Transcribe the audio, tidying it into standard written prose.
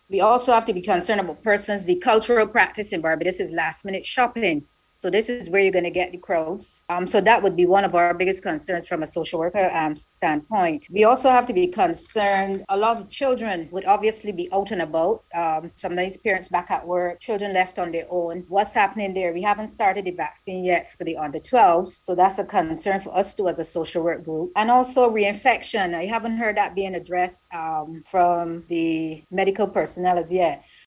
We also have to be concerned about persons. The cultural practice in Barbados is last minute shopping. So this is where you're going to get the crowds. So that would be one of our biggest concerns from a social worker standpoint. We also have to be concerned. A lot of children would obviously be out and about. Sometimes parents back at work, children left on their own. What's happening there? We haven't started the vaccine yet for the under 12s. So that's a concern for us too as a social work group. And also reinfection. I haven't heard that being addressed from the medical personnel as yet.